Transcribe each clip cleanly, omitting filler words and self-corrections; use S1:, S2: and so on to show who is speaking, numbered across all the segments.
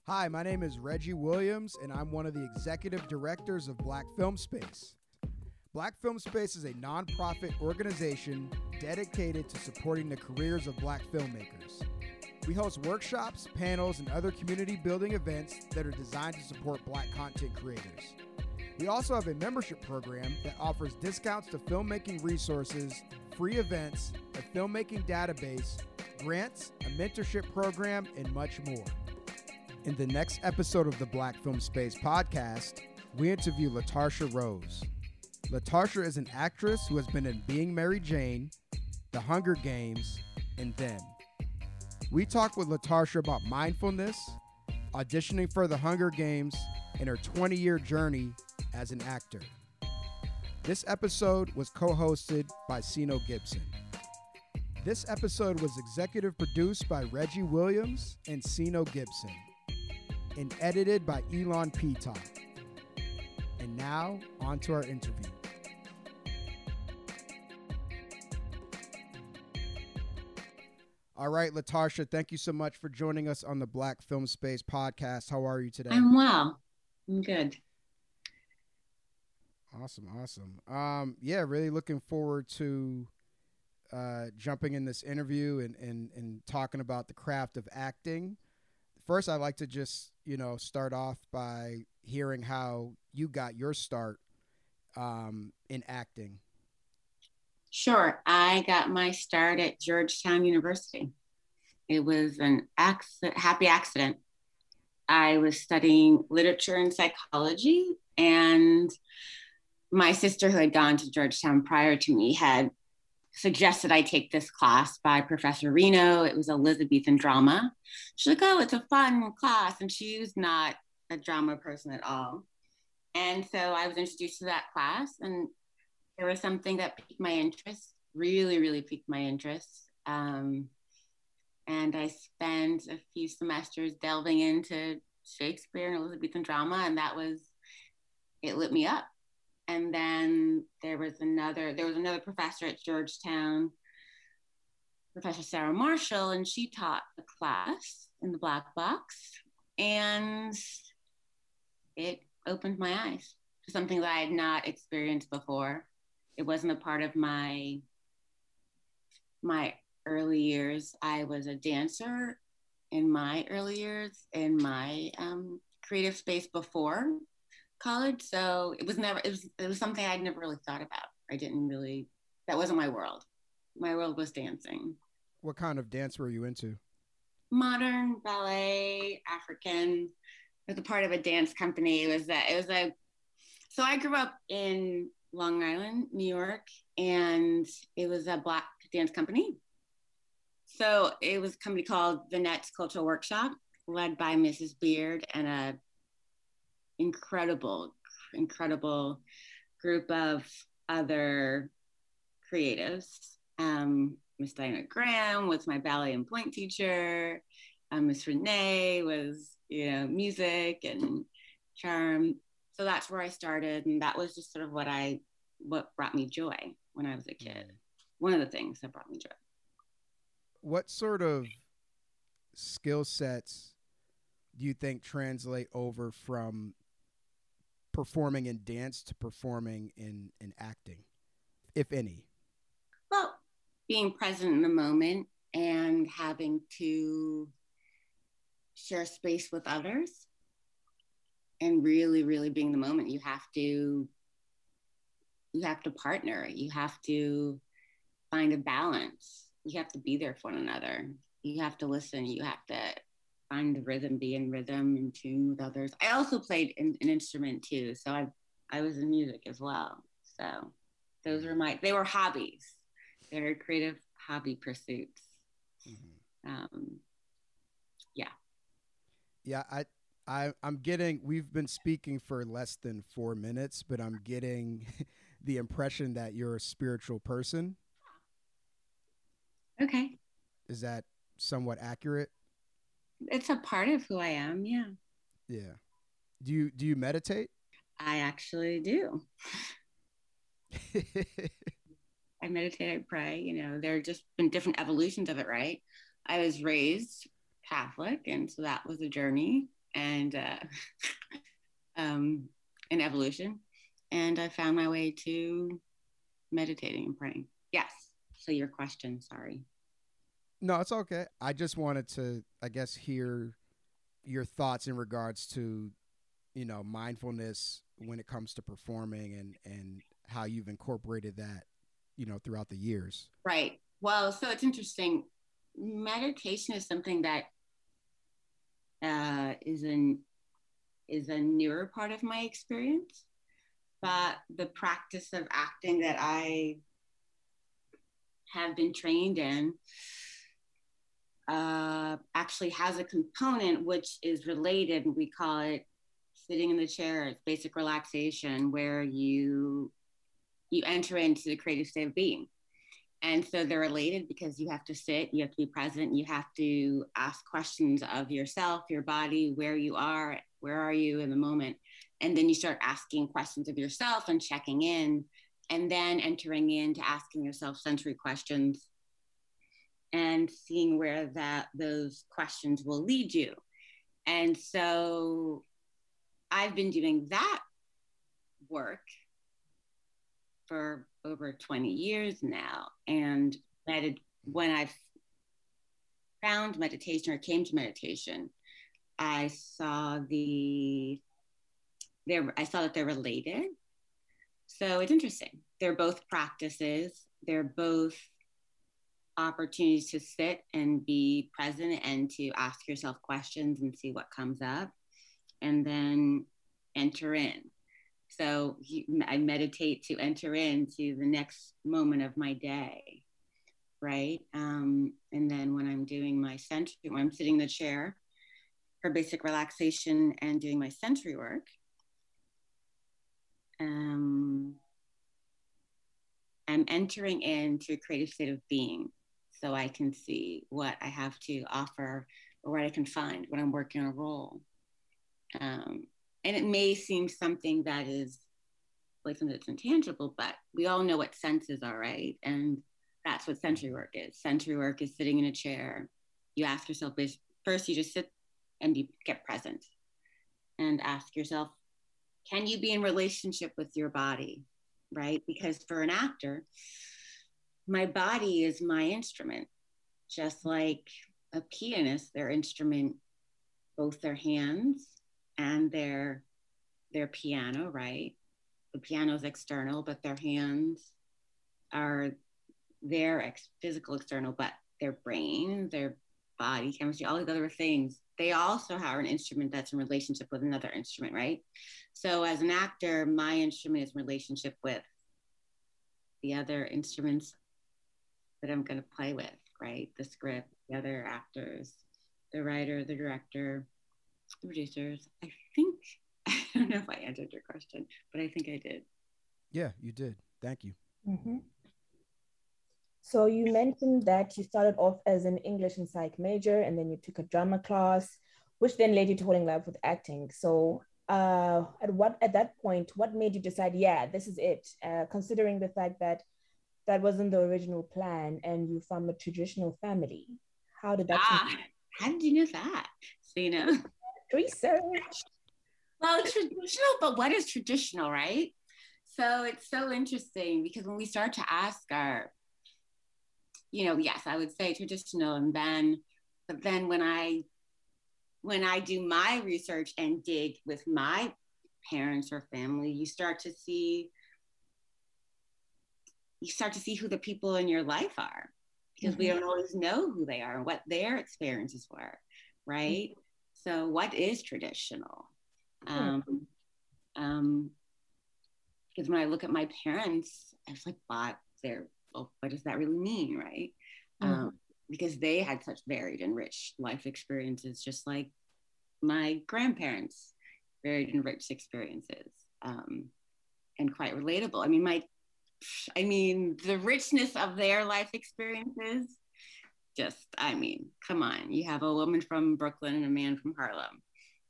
S1: Hi, my name is Reggie Williams, and I'm one of the executive directors of Black Film Space. Black Film Space is a nonprofit organization dedicated to supporting the careers of Black filmmakers. We host workshops, panels, and other community building events that are designed to support Black content creators. We also have a membership program that offers discounts to filmmaking resources, free events, a filmmaking database, grants, a mentorship program, and much more. In the next episode of the Black Film Space podcast, we interview LaTarsha Rose. LaTarsha is an actress who has been in Being Mary Jane, The Hunger Games, and Them. We talk with LaTarsha about mindfulness, auditioning for The Hunger Games, and her 20-year journey as an actor. This episode was co-hosted by Sino Gibson. This episode was executive produced by Reggie Williams and Sino Gibson, and edited by Elon Peacock. And now, on to our interview. All right, LaTarsha, thank you so much for joining us on the Black Film Space podcast. How are you today?
S2: I'm well. I'm good.
S1: Awesome. Yeah, really looking forward to jumping in this interview and talking about the craft of acting. First, I'd like to just, start off by hearing how you got your start in acting.
S2: Sure. I got my start at Georgetown University. It was an happy accident. I was studying literature and psychology, and my sister, who had gone to Georgetown prior to me, had suggested I take this class by Professor Reno. It was Elizabethan drama. She's like, oh, it's a fun class. And she was not a drama person at all. And so I was introduced to that class, and there was something that piqued my interest, really piqued my interest. And I spent a few semesters delving into Shakespeare and Elizabethan drama, and it lit me up. And then there was another professor at Georgetown, Professor Sarah Marshall, and she taught a class in the Black Box, and it opened my eyes to something that I had not experienced before. It wasn't a part of my early years. I was a dancer in my early years, in my creative space before college. So it was something I'd never really thought about. That wasn't my world. My world was dancing.
S1: What kind of dance were you into?
S2: Modern, ballet, African. I was a part of a dance company. So I grew up in Long Island, New York, and it was a Black dance company. So it was a company called Vinette's Cultural Workshop, led by Mrs. Beard and a incredible group of other creatives. Miss Diana Graham was my ballet and point teacher. Miss Renee was, music and charm. So that's where I started, and that was just sort of what brought me joy when I was a kid. One of the things that brought me joy.
S1: What sort of skill sets do you think translate over from performing in dance to performing in acting, if any?
S2: Well, being present in the moment and having to share space with others and really being the moment. You have to partner. You have to find a balance. You have to be there for one another. You have to listen. You have to find the rhythm, be in rhythm, in tune with others. I also played an instrument too. So I was in music as well. So those were they were hobbies. They were creative hobby pursuits. Mm-hmm.
S1: I'm getting, we've been speaking for less than 4 minutes, but I'm getting the impression that you're a spiritual person.
S2: Okay.
S1: Is that somewhat accurate?
S2: It's a part of who I am. Yeah.
S1: Yeah. Do you meditate?
S2: I actually do. I meditate, I pray, there have just been different evolutions of it, right? I was raised Catholic, and so that was a journey. and in evolution. And I found my way to meditating and praying. Yes. So your question, sorry.
S1: No, it's okay. I just wanted to, I guess, hear your thoughts in regards to, mindfulness when it comes to performing and how you've incorporated that, throughout the years.
S2: Right. Well, so it's interesting. Meditation is something that is a newer part of my experience, but the practice of acting that I have been trained in actually has a component which is related. We call it sitting in the chair. It's basic relaxation, where you enter into the creative state of being. And so they're related because you have to sit, you have to be present, you have to ask questions of yourself, your body, where you are, where are you in the moment. And then you start asking questions of yourself and checking in, and then entering into asking yourself sensory questions and seeing where those questions will lead you. And so I've been doing that work for over 20 years now. And when I found meditation or came to meditation, I saw that they're related. So it's interesting. They're both practices. They're both opportunities to sit and be present and to ask yourself questions and see what comes up, and then enter in. So I meditate to enter into the next moment of my day, right? And then when I'm doing my sensory, when I'm sitting in the chair for basic relaxation and doing my sensory work, I'm entering into a creative state of being, so I can see what I have to offer or what I can find when I'm working a role. And it may seem something that is like something that's intangible, but we all know what senses are, right? And that's what sensory work is. Sensory work is sitting in a chair. You ask yourself, first you just sit and you get present and ask yourself, can you be in relationship with your body, right? Because for an actor, my body is my instrument, just like a pianist, their instrument, both their hands and their piano, right? The piano is external, but their hands are their physical external, but their brain, their body chemistry, all these other things, they also have an instrument that's in relationship with another instrument, right? So as an actor, my instrument is in relationship with the other instruments that I'm going to play with, right? The script, the other actors, the writer, the director, the producers. I don't know if I answered your question, but I think I did.
S1: Yeah, you did. Thank you.
S3: Mm-hmm. So you mentioned that you started off as an English and psych major, and then you took a drama class, which then led you to falling in love with acting. So at that point, what made you decide, yeah, this is it? Considering the fact that that wasn't the original plan and you from a traditional family. How did that
S2: how did you know that? So,
S3: research.
S2: Well, it's traditional, but what is traditional, right? So it's so interesting because when we start to ask yes, I would say traditional, but then when I do my research and dig with my parents or family, you start to see who the people in your life are, because we don't always know who they are and what their experiences were, right? So what is traditional? Because when I look at my parents, I was like, what does that really mean, right? Because they had such varied and rich life experiences, just like my grandparents, varied and rich experiences, and quite relatable. I mean, the richness of their life experiences, come on. You have a woman from Brooklyn and a man from Harlem,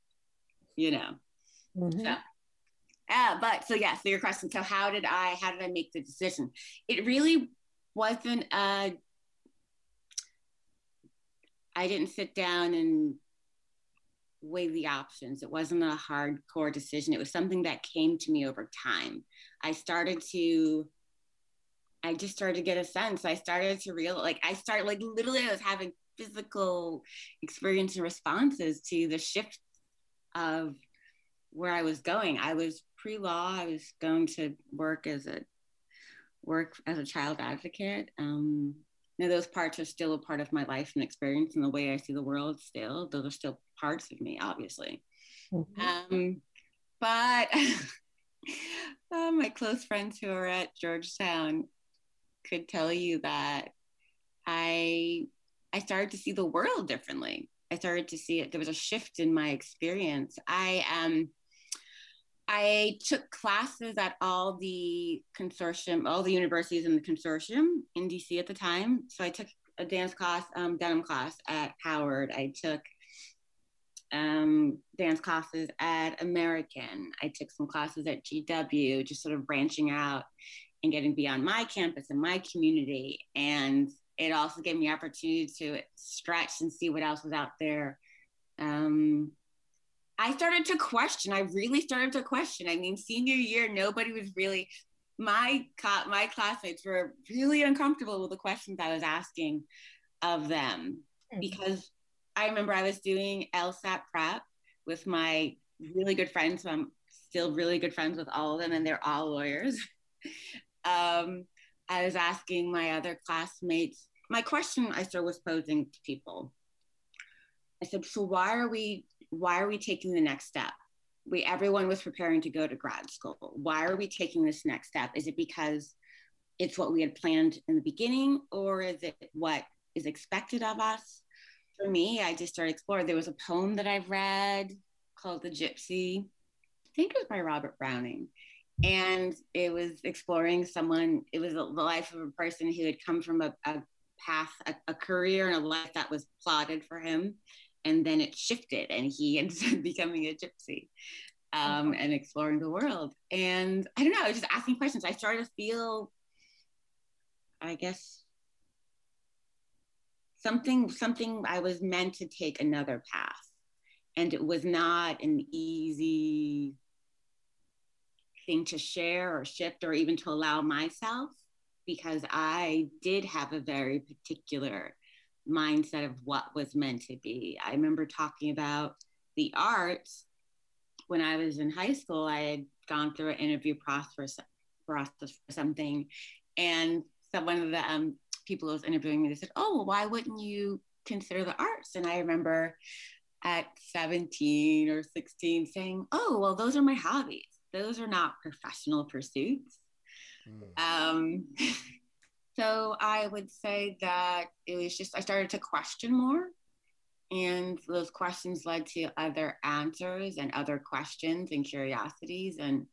S2: So, so your question. So how did I make the decision? It really wasn't, I didn't sit down and weigh the options. It wasn't a hardcore decision. It was something that came to me over time. I just started to get a sense. I started to literally I was having physical experience and responses to the shift of where I was going. I was pre-law. I was going to work as a child advocate. Now those parts are still a part of my life and experience and the way I see the world still. Those are still parts of me, obviously. Mm-hmm. But my close friends who are at Georgetown could tell you that I started to see the world differently. I started to see it. There was a shift in my experience. I took classes at all the universities in the consortium in DC at the time. So I took a dance class, denim class at Howard. I took dance classes at American. I took some classes at GW, just sort of branching out and getting beyond my campus and my community. And it also gave me opportunity to stretch and see what else was out there. I started to question. I really started to question. I mean, senior year, nobody was really, my classmates were really uncomfortable with the questions I was asking of them, because I remember I was doing LSAT prep with my really good friends. So I'm still really good friends with all of them, and they're all lawyers. I was asking my other classmates, my question I still was posing to people. I said, so why are we taking the next step? Everyone was preparing to go to grad school. Why are we taking this next step? Is it because it's what we had planned in the beginning, or is it what is expected of us? For me, I just started exploring. There was a poem that I read called The Gypsy. I think it was by Robert Browning. And it was exploring it was the life of a person who had come from a path, a career and a life that was plotted for him. And then it shifted and he ended up becoming a gypsy and exploring the world. And I don't know, I was just asking questions. I started to feel, I guess, something I was meant to take another path. And it was not an easy thing to share or shift or even to allow myself, because I did have a very particular mindset of what was meant to be. I remember talking about the arts when I was in high school. I had gone through an interview process for something, and one of the people who was interviewing me, they said, oh, well, why wouldn't you consider the arts? And I remember at 17 or 16 saying, oh, well, those are my hobbies. Those are not professional pursuits. So I would say that it was just, I started to question more, and those questions led to other answers and other questions and curiosities. And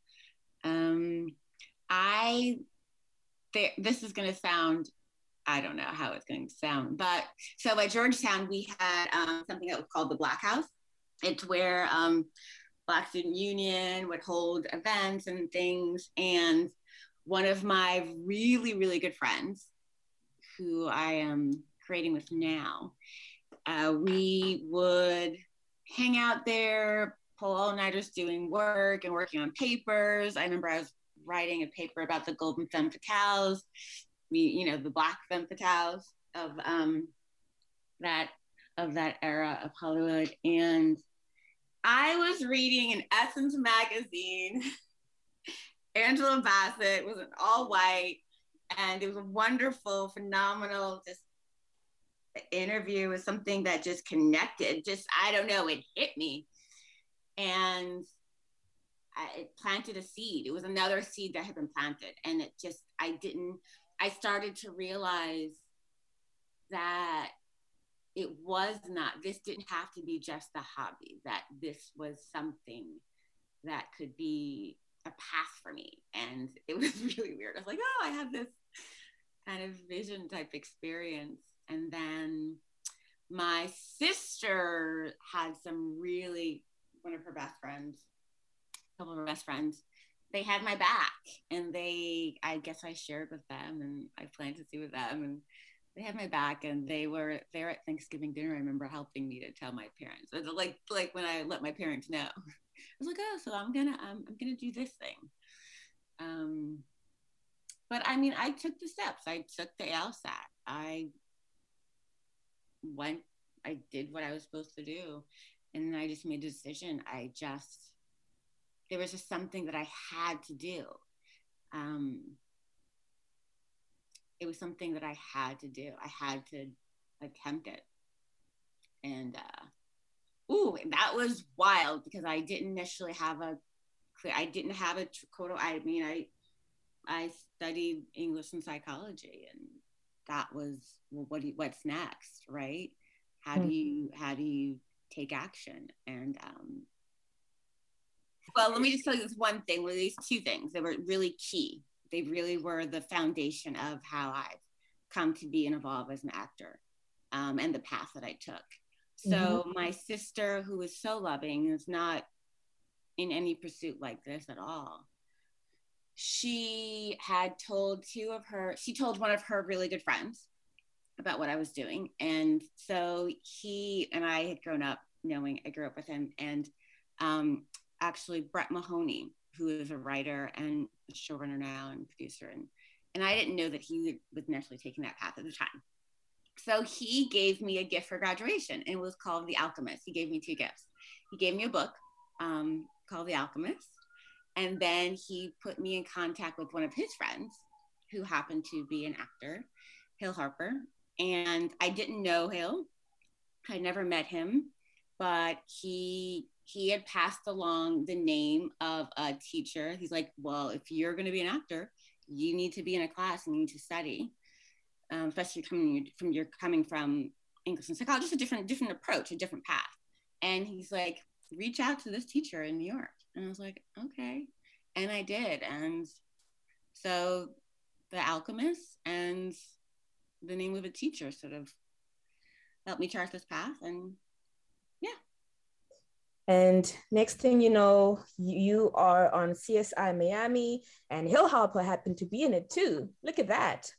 S2: this is going to sound, I don't know how it's going to sound, but so at Georgetown, we had something that was called the Black House. It's where Black Student Union would hold events and things. And one of my really, really good friends, who I am creating with now, we would hang out there, pull all-nighters doing work and working on papers. I remember I was writing a paper about the golden femme fatales, the Black femme fatales of that era of Hollywood. And I was reading an Essence magazine. Angela Bassett was an all white, and it was a wonderful, phenomenal, just interview. It was something that just connected. I don't know, it hit me. And it planted a seed. It was another seed that had been planted. And I started to realize that this didn't have to be just a hobby, that this was something that could be a path for me. And it was really weird. I was like, oh, I have this kind of vision type experience. And then my sister had one of her best friends, a couple of her best friends, they had my back, and I guess I shared with them, and I planned to see with them, and they had my back, and they were there at Thanksgiving dinner. I remember helping me to tell my parents, like when I let my parents know, I was like, oh, so I'm gonna do this thing. But I mean, I took the steps. I took the LSAT. I did what I was supposed to do, and then I just made a decision. There was just something that I had to do. It was something that I had to do. I had to attempt it. And that was wild, because I didn't necessarily have quota. I mean, I studied English and psychology, and that was, well, what's next, right? How do you take action? And well, let me just tell you this one thing. Well, these two things, they were really key. They really were the foundation of how I've come to be and evolve as an actor, and the path that I took. So my sister, who is so loving, is not in any pursuit like this at all. She told one of her really good friends about what I was doing. And so he and I had grown up knowing, I grew up with him. And actually Brett Mahoney, who is a writer and a showrunner now and producer. And I didn't know that he was necessarily taking that path at the time. So he gave me a gift for graduation, and it was called The Alchemist. He gave me 2 gifts. He gave me a book called The Alchemist. And then he put me in contact with one of his friends who happened to be an actor, Hill Harper. And I didn't know Hill. I never met him, but he had passed along the name of a teacher. He's like, well, if you're going to be an actor, you need to be in a class and you need to study, especially coming from English and psychology, just a different approach, a different path. And he's like, reach out to this teacher in New York. And I was like, okay. And I did. And so The Alchemist and the name of a teacher sort of helped me chart this path. And yeah.
S3: And next thing you know, you are on CSI Miami, and Hill Harper happened to be in it too. Look at that.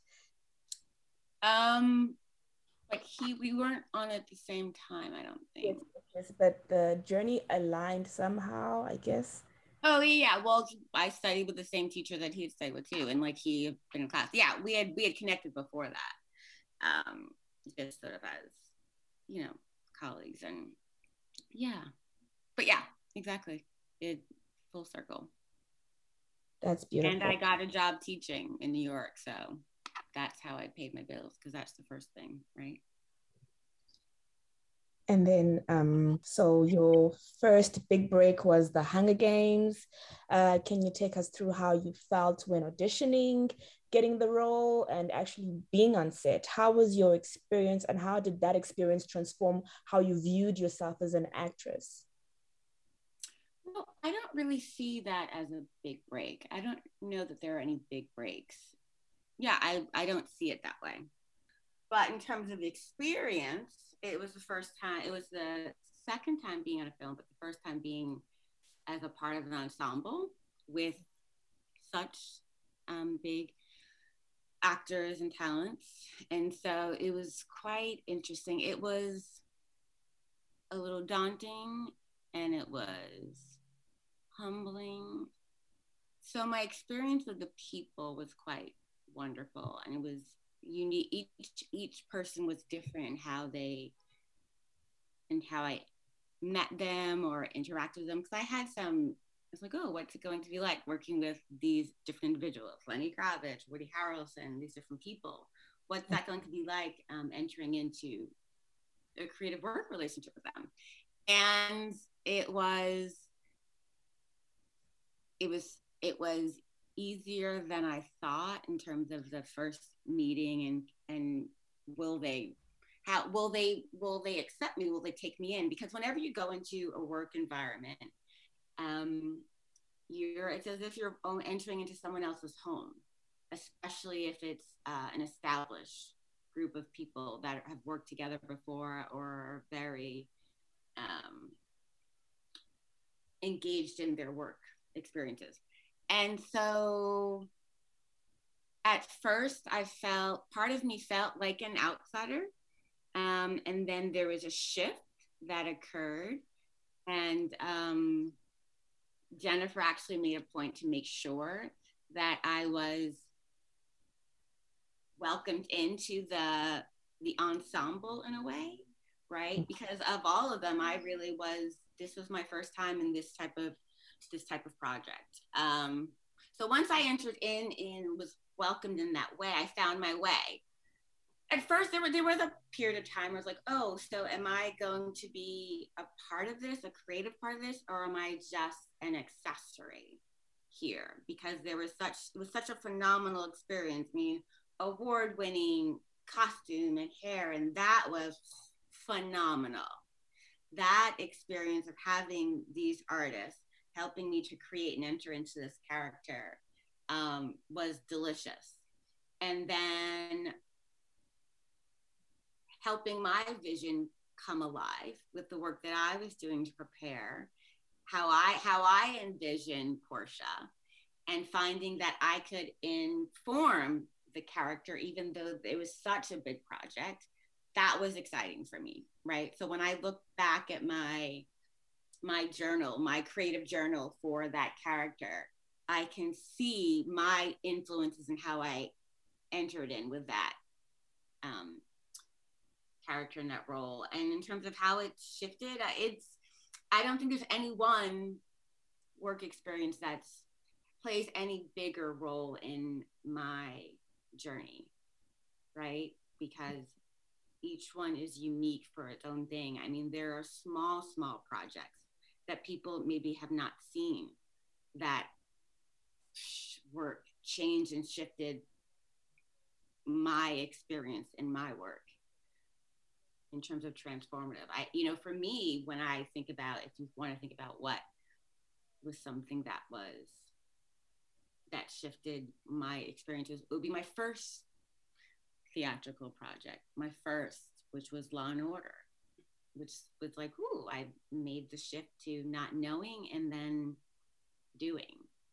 S2: Like we weren't on at the same time, I don't think.
S3: Yes, but the journey aligned somehow, I guess.
S2: Oh yeah, well, I studied with the same teacher that he had studied with too, and like he had been in class. Yeah, we had connected before that, just sort of as colleagues, and yeah, but yeah, exactly, it full circle.
S3: That's beautiful.
S2: And I got a job teaching in New York, so that's how I paid my bills, because that's the first thing, right?
S3: And then, so your first big break was the Hunger Games. Can you take us through how you felt when auditioning, getting the role, and actually being on set? How was your experience, and how did that experience transform how you viewed yourself as an actress?
S2: Well, I don't really see that as a big break. I don't know that there are any big breaks. Yeah, I don't see it that way. But in terms of the experience, it was the second time being on a film, but the first time being as a part of an ensemble with such big actors and talents. And so it was quite interesting. It was a little daunting, and it was humbling. So my experience with the people was quite wonderful, and it was unique. Each person was different in how I met them or interacted with them, because I was like, oh, what's it going to be like working with these different individuals, Lenny Kravitz, Woody Harrelson, these different people? What's that going to be like entering into a creative work relationship with them? And it was easier than I thought in terms of the first meeting, and will they accept me? Will they take me in? Because whenever you go into a work environment, it's as if you're entering into someone else's home, especially if it's an established group of people that have worked together before or are very engaged in their work experiences. And so At first, part of me felt like an outsider. And then there was a shift that occurred. And Jennifer actually made a point to make sure that I was welcomed into the ensemble in a way, right? Because of all of them, this was my first time in this type of project. So once I entered in and was welcomed in that way, I found my way. At first, there was a period of time where I was like, oh, so am I going to be a part of this, a creative part of this, or am I just an accessory here? Because it was such a phenomenal experience. I mean, award-winning costume and hair, and that was phenomenal. That experience of having these artists helping me to create and enter into this character was delicious. And then helping my vision come alive with the work that I was doing to prepare how I envisioned Portia, and finding that I could inform the character, even though it was such a big project. That was exciting for me, right? So when I look back at my journal, my creative journal for that character, I can see my influences and how I entered in with that character in that role. And in terms of how it shifted, I don't think there's any one work experience that plays any bigger role in my journey, right? Because each one is unique for its own thing. I mean, there are small projects that people maybe have not seen that were changed and shifted my experience in my work in terms of transformative. For me, when I think about, if you want to think about what was something that shifted my experiences, it would be my first theatrical project, which was Law and Order, which was like, ooh, I made the shift to not knowing and then doing.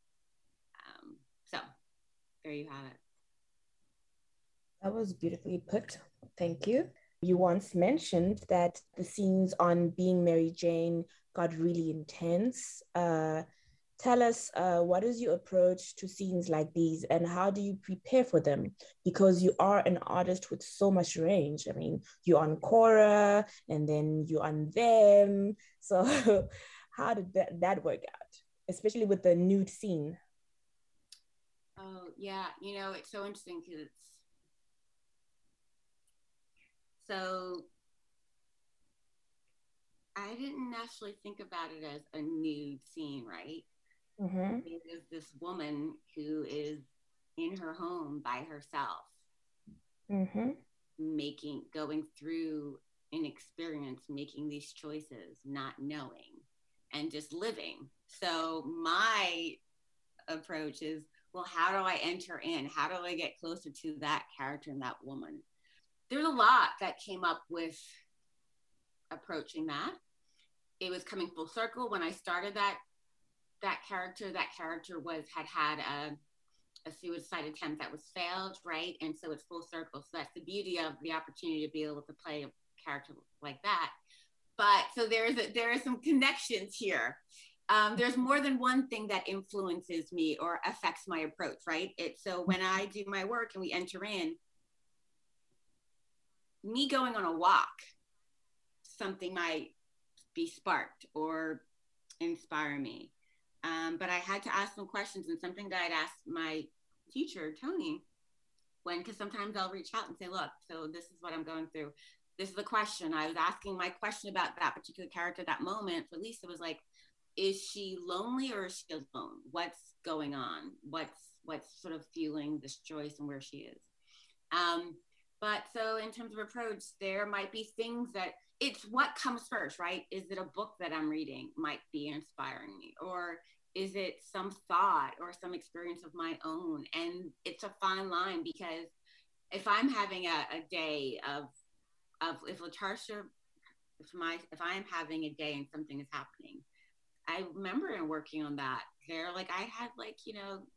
S2: So there you have it.
S3: That was beautifully put. Thank you. You once mentioned that the scenes on Being Mary Jane got really intense. Tell us, what is your approach to scenes like these, and how do you prepare for them? Because you are an artist with so much range. I mean, you're on Cora, and then you're on Them. So how did that work out, especially with the nude scene?
S2: Oh, yeah. It's so interesting because so I didn't actually think about it as a nude scene, right?
S3: Mm-hmm.
S2: It is this woman who is in her home by herself,
S3: mm-hmm.
S2: going through an experience, making these choices, not knowing, and just living. So my approach is, well, how do I enter in? How do I get closer to that character and that woman? There's a lot that came up with approaching that. It was coming full circle when I started that character. That character had a suicide attempt that was failed, right? And so it's full circle. So that's the beauty of the opportunity to be able to play a character like that. But so there are some connections here. There's more than one thing that influences me or affects my approach, right? So when I do my work and we enter in, me going on a walk, something might be sparked or inspire me. But I had to ask some questions, and something that I'd asked my teacher, Tony, because sometimes I'll reach out and say, look, so this is what I'm going through. This is the question. I was asking my question about that particular character, that moment. For Lisa, was like, is she lonely or is she alone? What's going on? What's sort of fueling this choice and where she is? But so in terms of approach, there might be things that it's what comes first, right? Is it a book that I'm reading might be inspiring me, or is it some thought or some experience of my own? And it's a fine line, because if I'm having a day of if Latarsha, if I'm having a day and something is happening, I remember in working on that, I had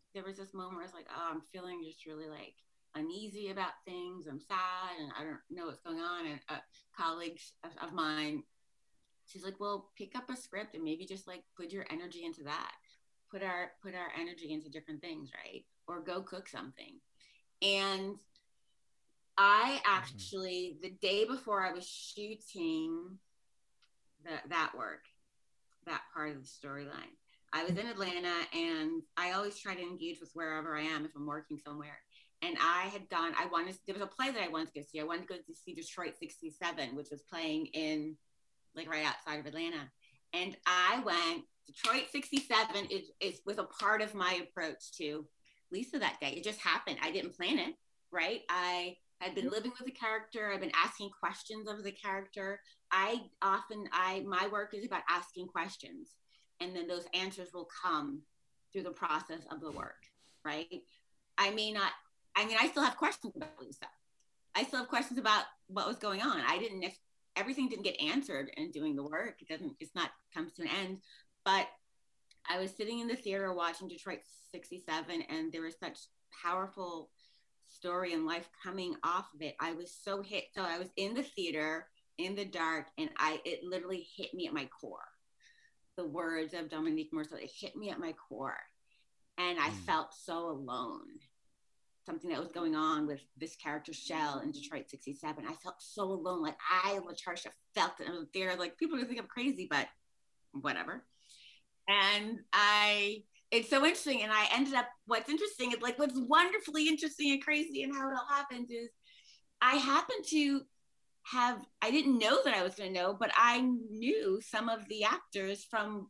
S2: there was this moment where I was like, oh, I'm feeling just really like uneasy about things. I'm sad and I don't know what's going on. And a colleague of mine, she's like, well, pick up a script and maybe just like put your energy into that. Put our energy into different things, right? Or go cook something. And I actually, the day before I was shooting that work, that part of the storyline, I was in Atlanta, and I always try to engage with wherever I am if I'm working somewhere. And there was a play that I wanted to go see. I wanted to go to see Detroit 67, which was playing in like right outside of Atlanta. And I went, Detroit 67 was a part of my approach to Lisa that day. It just happened. I didn't plan it, right? I had been living with the character. I've been asking questions of the character. My work is about asking questions, and then those answers will come through the process of the work, right? I still have questions about Lisa. I still have questions about what was going on. Everything didn't get answered in doing the work. It's not comes to an end. But I was sitting in the theater watching Detroit 67, and there was such powerful story and life coming off of it. I was so hit. So I was in the theater in the dark, and it literally hit me at my core. The words of Dominique Morisseau, it hit me at my core. And I felt so alone. Something that was going on with this character Shell in Detroit 67. I felt so alone. Like LaTarsha felt it in the theater. Like people are gonna think I'm crazy, but whatever. And it's so interesting. And I ended up, what's wonderfully interesting and crazy and how it all happened is I didn't know that I was going to know, but I knew some of the actors from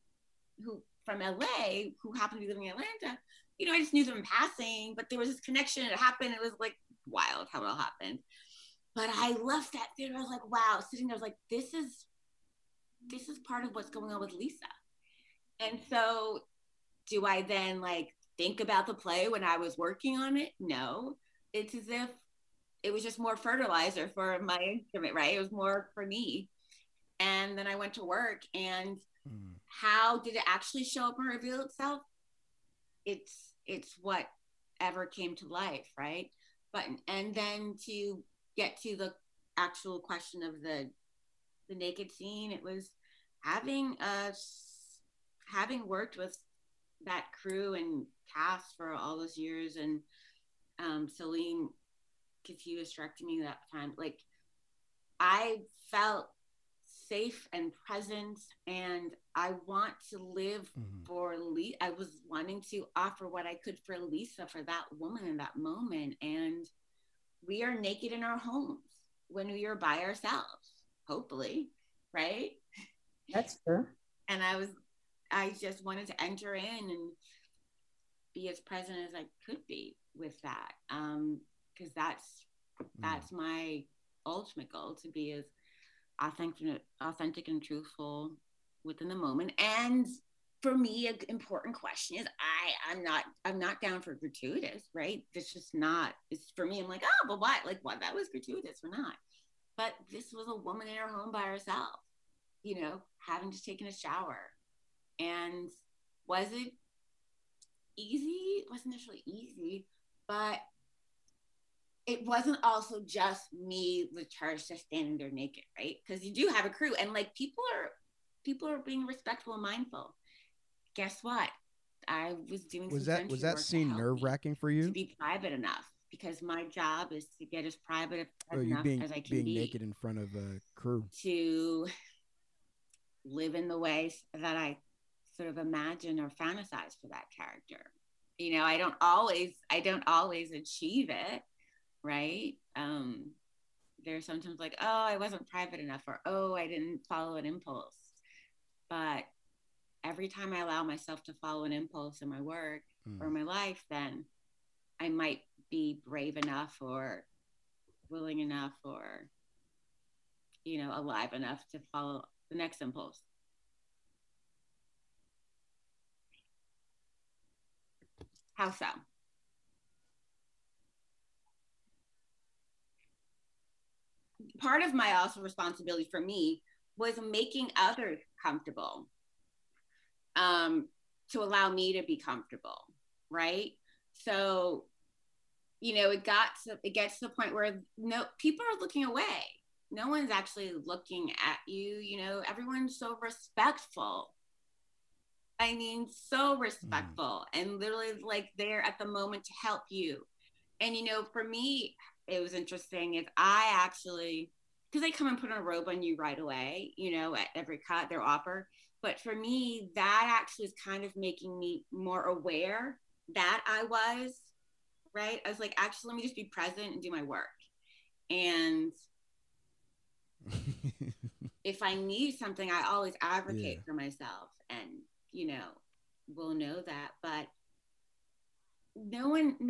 S2: LA who happened to be living in Atlanta. I just knew them in passing, but there was this connection. It happened. It was like wild how it all happened. But I left that theater. I was like, wow, sitting there, I was like, this is part of what's going on with Lisa. And so do I then like think about the play when I was working on it? No, it's as if it was just more fertilizer for my instrument, right? It was more for me. And then I went to work, and how did it actually show up and reveal itself? It's whatever came to life, right? And then to get to the actual question of the naked scene, it was having worked with that crew and cast for all those years, and Celine, because he was directing me that time, like I felt safe and present, and I want to live for Lisa. I was wanting to offer what I could for Lisa, for that woman in that moment. And we are naked in our homes when we are by ourselves, hopefully, right?
S3: That's true.
S2: And I just wanted to enter in and be as present as I could be with that, because that's my ultimate goal, to be as authentic and truthful within the moment. And for me, an important question is I'm not down for gratuitous, right? It's just not. It's for me. I'm like, oh, but what? Like, what? That was gratuitous or not? But this was a woman in her home by herself, having just taken a shower. And was it easy? It wasn't necessarily easy, but it wasn't also just me, LaTarsha, standing there naked, right? Because you do have a crew, and like people are being respectful and mindful. Guess what? I was doing.
S1: Was that scene nerve-wracking for you?
S2: To be private enough, because my job is to get as private as I can
S1: being
S2: be.
S1: Naked in front of a crew.
S2: To live in the ways that I sort of imagine or fantasize for that character. I don't always achieve it, right? There's sometimes like, oh, I wasn't private enough, or oh, I didn't follow an impulse. But every time I allow myself to follow an impulse in my work or my life, then I might be brave enough or willing enough or, alive enough to follow the next impulse. How so? Part of my also responsibility for me was making others comfortable, to allow me to be comfortable, right? So, it gets to the point where no people are looking away. No one's actually looking at you. Everyone's so respectful. I mean, so respectful and literally like there at the moment to help you. And, for me, it was interesting if I actually, because they come and put on a robe on you right away, at every cut, their offer. But for me, that actually is kind of making me more aware that I was, right? I was like, actually, let me just be present and do my work. And if I need something, I always advocate for myself and, will know that. But no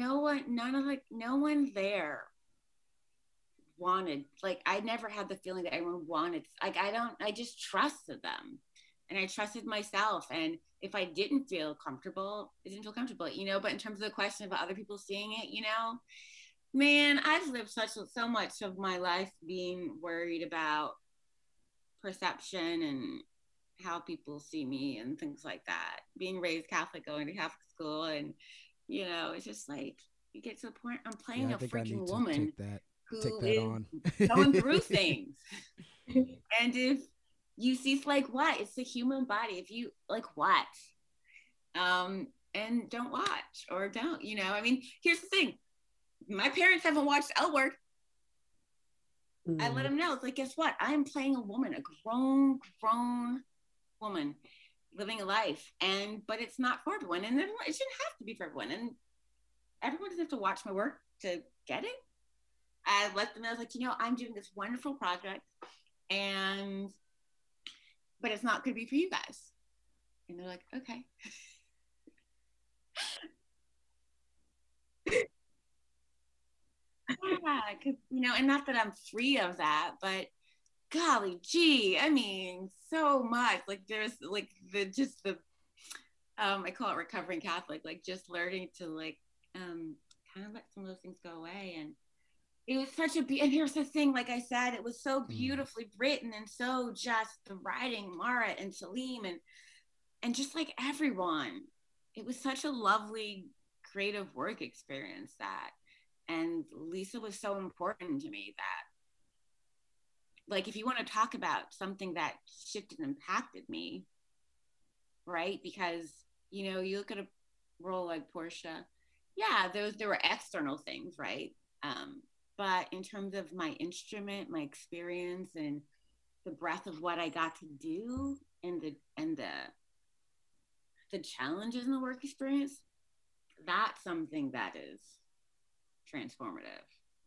S2: one there wanted, like, I never had the feeling that everyone wanted, like, I just trusted them and I trusted myself. And if I didn't feel comfortable, I didn't feel comfortable, but in terms of the question about other people seeing it, man, I've lived so much of my life being worried about perception and how people see me and things like that. Being raised Catholic, going to Catholic school, and it's just like you get to the point. I'm playing a freaking woman who is going through things, and if you see, it's like what? It's the human body. If you like what, and don't watch or don't, I mean, here's the thing. My parents haven't watched L Word. I let them know. It's like, guess what? I am playing a woman, a grown woman living a life, but it's not for everyone, and it shouldn't have to be for everyone, and everyone doesn't have to watch my work to get it. I let them know, I was like, I'm doing this wonderful project, but it's not going to be for you guys. And they're like, okay. Yeah, because and not that I'm free of that, but golly gee, I mean, so much. Like there's like I call it recovering Catholic, like just learning to like kind of let some of those things go away. And it was such and here's the thing, like I said, it was so beautifully written, and so just the writing, Mara and Salim and just like everyone, it was such a lovely creative work experience and Lisa was so important to me that, like, if you want to talk about something that shifted and impacted me, right? Because, you look at a role like Portia, yeah, there were external things, right? But in terms of my instrument, my experience, and the breadth of what I got to do, and the challenges in the work experience, that's something that is transformative.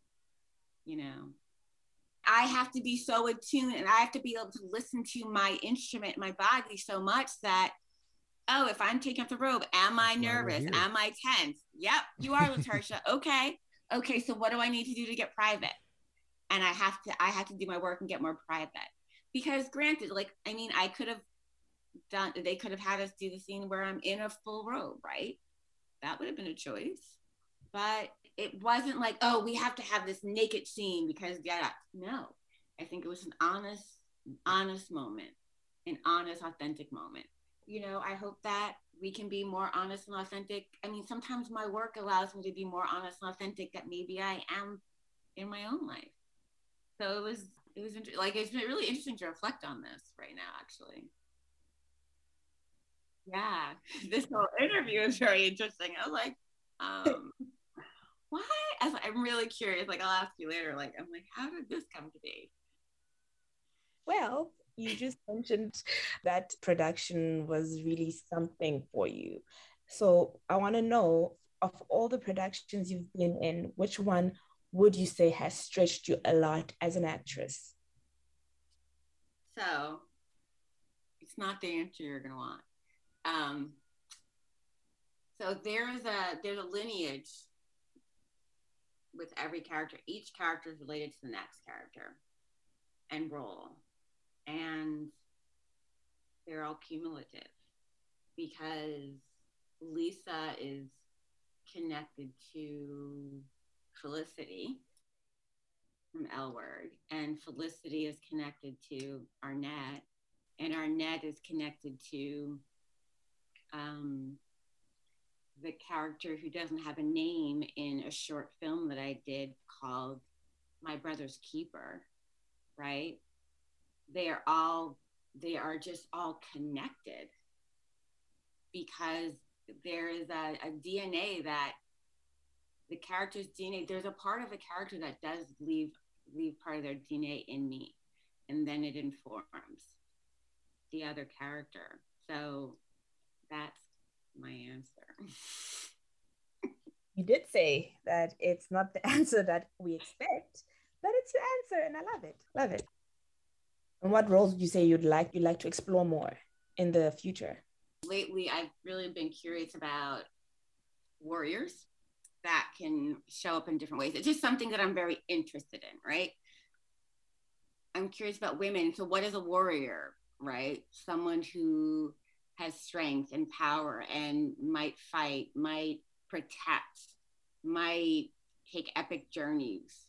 S2: I have to be so attuned, and I have to be able to listen to my instrument, my body so much that, oh, if I'm taking off the robe, am I nervous? Am I tense? Yep, you are, LaTarsha. Okay, so what do I need to do to get private? And I have to do my work and get more private. Because granted, like, I mean, they could have had us do the scene where I'm in a full robe, right? That would have been a choice. But it wasn't like, oh, we have to have this naked scene because, yeah, no. I think it was an honest moment, an honest, authentic moment. I hope that we can be more honest and authentic. I mean, sometimes my work allows me to be more honest and authentic that maybe I am in my own life. So it was like, it's been really interesting to reflect on this right now, actually. Yeah, this whole interview is very interesting. I was like, why? I'm really curious. Like, I'll ask you later. Like, I'm like, how did this come to be?
S3: Well, you just mentioned that production was really something for you. So I want to know, of all the productions you've been in, which one would you say has stretched you a lot as an actress?
S2: So it's not the answer you're gonna want. So there's a lineage with every character. Each character is related to the next character and role, and they're all cumulative because Lisa is connected to Felicity from L Word, and Felicity is connected to Arnett, and Arnett is connected to the character who doesn't have a name in a short film that I did called My Brother's Keeper, right? They are just all connected because there is a DNA that the character's DNA, there's a part of the character that does leave part of their DNA in me, and then it informs the other character. So that's my answer.
S3: You did say that it's not the answer that we expect, but it's your answer, and I love it. Love it. And what roles would you say you'd like to explore more in the future?
S2: Lately, I've really been curious about warriors that can show up in different ways. It's just something that I'm very interested in, right? I'm curious about women. So what is a warrior, right? Someone who has strength and power and might fight, might protect, might take epic journeys.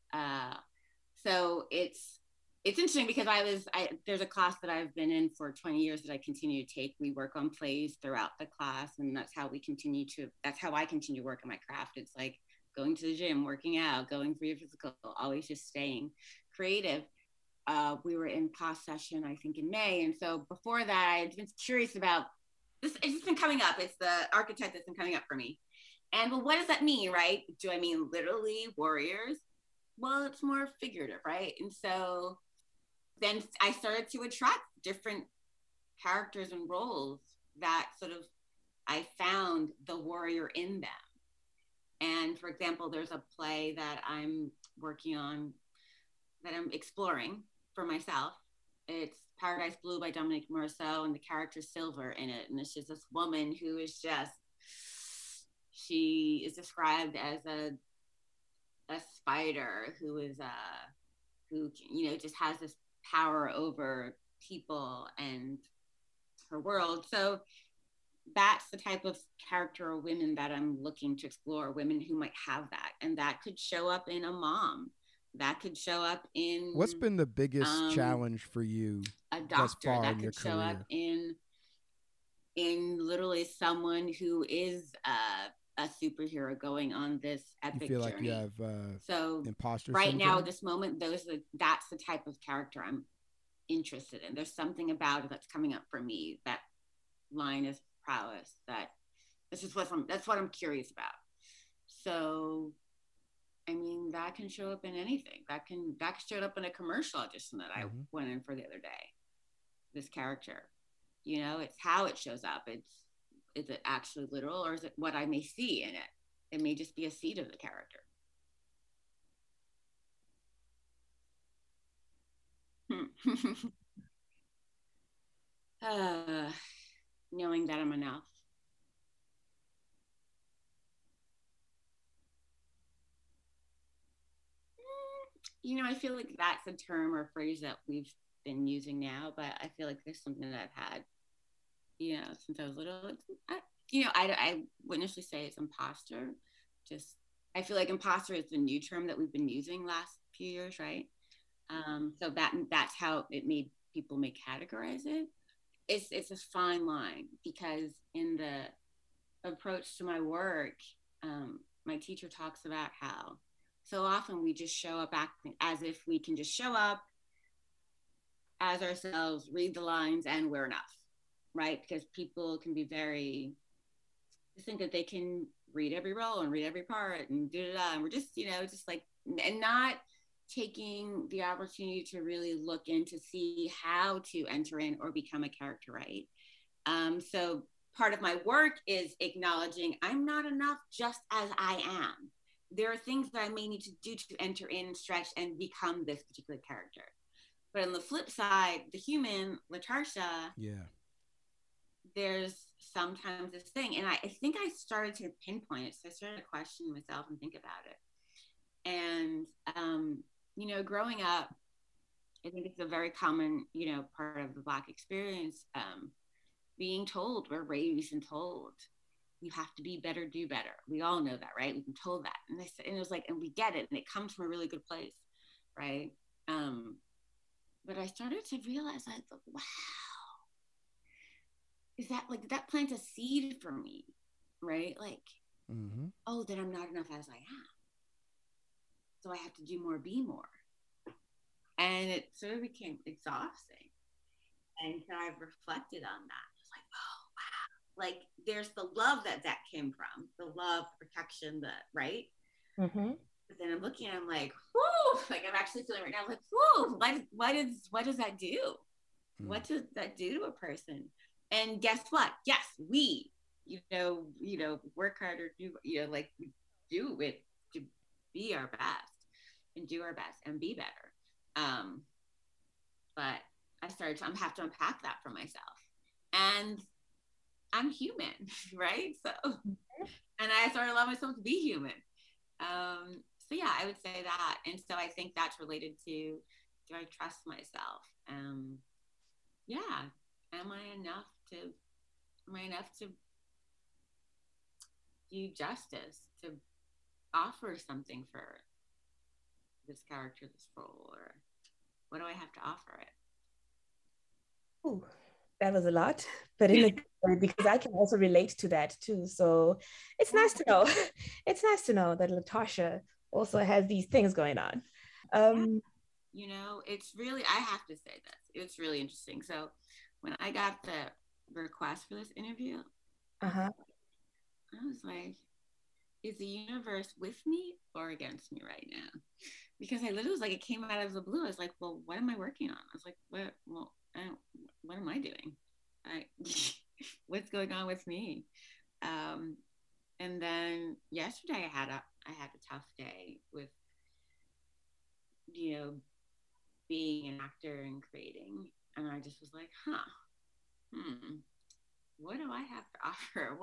S2: So it's interesting because there's a class that I've been in for 20 years that I continue to take. We work on plays throughout the class, and that's how I continue working my craft. It's like going to the gym, working out, going for your physical, always just staying creative. We were in past session, I think in May. And so before that, I had been curious about this. It's just been coming up. It's the archetype that's been coming up for me. And well, what does that mean, right? Do I mean literally warriors? Well, it's more figurative, right? And so then I started to attract different characters and roles that sort of I found the warrior in them. And for example, there's a play that I'm working on that I'm exploring for myself. It's Paradise Blue by Dominique Morisseau, and the character Silver in it. And it's just this woman who is she is described as a spider who is who just has this power over people and her world. So that's the type of character or women that I'm looking to explore, women who might have that. And that could show up in a mom. That could show up in...
S1: What's been the biggest challenge for you
S2: a doctor,
S1: thus far
S2: that
S1: in your
S2: could show
S1: career?
S2: up in literally someone who is a superhero going on this epic journey.
S1: You feel like you have
S2: so
S1: imposter
S2: right
S1: syndrome?
S2: now at this moment, that's the type of character I'm interested in. There's something about it that's coming up for me, that lioness prowess, that's what I'm curious about. So I mean, that can show up in anything. That show up in a commercial audition that I went in for the other day. This character, it's how it shows up. Is it actually literal, or is it what I may see in it? It may just be a seed of the character. Knowing that I'm enough. I feel like that's a term or phrase that we've been using now, but I feel like there's something that I've had, since I was little. I wouldn't necessarily say it's imposter. Just, I feel like imposter is the new term that we've been using last few years, right? So that's how people may categorize it. It's a fine line, because in the approach to my work, my teacher talks about how so often we just show up acting as if we can just show up as ourselves, read the lines, and we're enough, right? Because people can be think that they can read every role and read every part and and we're just, just like, and not taking the opportunity to really look in to see how to enter in or become a character, right? So part of my work is acknowledging I'm not enough just as I am. There are things that I may need to do to enter in, stretch, and become this particular character. But on the flip side, the human, Latarsha, there's sometimes this thing. And I think I started to pinpoint it. So I started to question myself and think about it. And, growing up, I think it's a very common, part of the Black experience, being told, we're raised and told, you have to be better, do better. We all know that, right? We've been told that. And it was like, and we get it. And it comes from a really good place, right? But I started to realize, I thought, wow, is that like, that plants a seed for me? right? Like,
S1: Mm-hmm.
S2: oh, then I'm not enough as I am. So I have to do more, be more. And it sort of became exhausting. And so I've reflected on that. It's like, oh, wow. Like, there's the love that came from, the love, protection, the, right?
S3: Mm-hmm.
S2: But then I'm looking and I'm like, whoo, like I'm actually feeling right now, like, whoo, what does that do? What does that do to a person? And guess what? Yes, we, work harder, like we do it to be our best and do our best and be better. But I have to unpack that for myself. And I'm human, right? So, and I started allowing myself to be human. So yeah, I would say that. And so I think that's related to, do I trust myself? Yeah. Am I enough to do justice, to offer something for this character, this role, or what do I have to offer it?
S3: Ooh, that was a lot, but in a good way, because I can also relate to that too. So it's nice to know. It's nice to know that Latasha also has these things going on. Um,
S2: It's really, I have to say this. It's really interesting. So when I got the request for this interview,
S3: uh-huh.
S2: I was like, is the universe with me or against me right now? Because I literally was like, it came out of the blue. I was like, well, what am I working on? I was like, what am I doing? What's going on with me? And then yesterday I had a tough day with, being an actor and creating. And I just was like, what do I have to offer?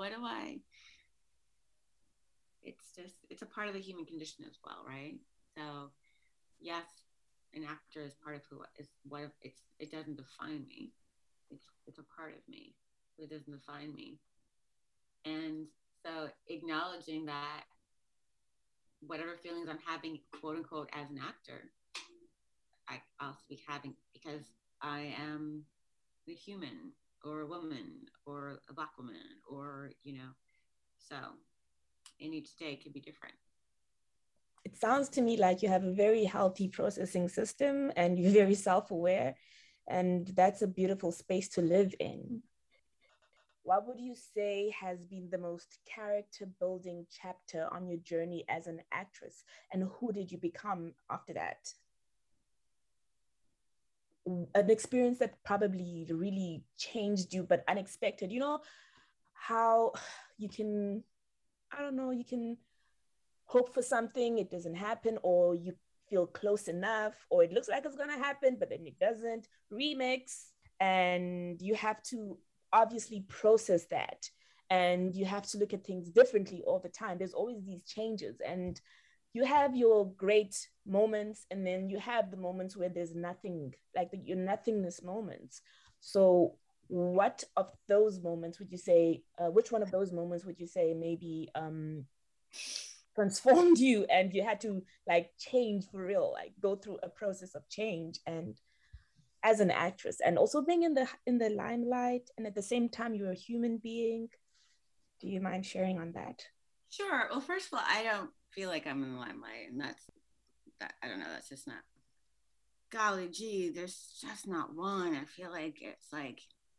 S2: It's a part of the human condition as well, right? So yes, an actor is part of it doesn't define me. It's a part of me, but it doesn't define me. And so acknowledging that whatever feelings I'm having, quote unquote, as an actor, I'll speak having, because I am a human or a woman or a Black woman, or, so in each day could be different.
S3: It sounds to me like you have a very healthy processing system and you're very self-aware, and that's a beautiful space to live in. What would you say has been the most character building chapter on your journey as an actress, and who did you become after that? An experience that probably really changed you, but unexpected. You know how you can, I don't know, you can hope for something, it doesn't happen, or you feel close enough, or it looks like it's going to happen, but then it doesn't. Remix, and you have to obviously process that. And you have to look at things differently all the time. There's always these changes, and you have your great moments, and then you have the moments where there's nothing, like your nothingness moments. So what of those moments would you say, which one of those moments would you say maybe transformed you, and you had to like change for real, like go through a process of change, and as an actress, and also being in the limelight, and at the same time you're a human being? Do you mind sharing on that?
S2: Sure. Well, first of all, I don't feel like I'm in the limelight, and I don't know, that's just not, golly gee, there's just not one. I feel like it's like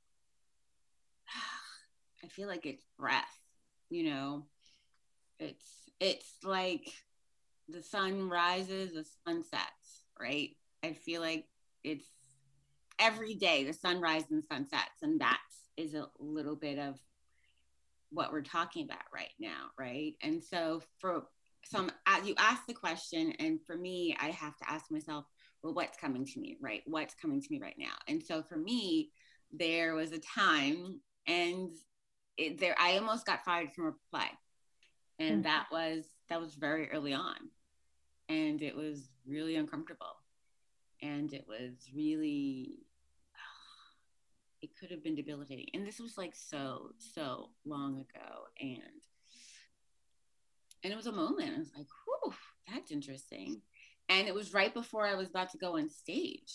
S2: I feel like it's breath, you know. It's like the sun rises, the sun sets, right? I feel like it's every day the sun rises and sun sets, and that is a little bit of what we're talking about right now, right? And so for some, as you ask the question, and for me, I have to ask myself, well, what's coming to me, right? What's coming to me right now? And so for me, there was a time, and I almost got fired from a play, and that was very early on, and it was really uncomfortable, and it was really, it could have been debilitating, and this was like so long ago, and it was a moment. I was like, whew, that's interesting. And it was right before I was about to go on stage.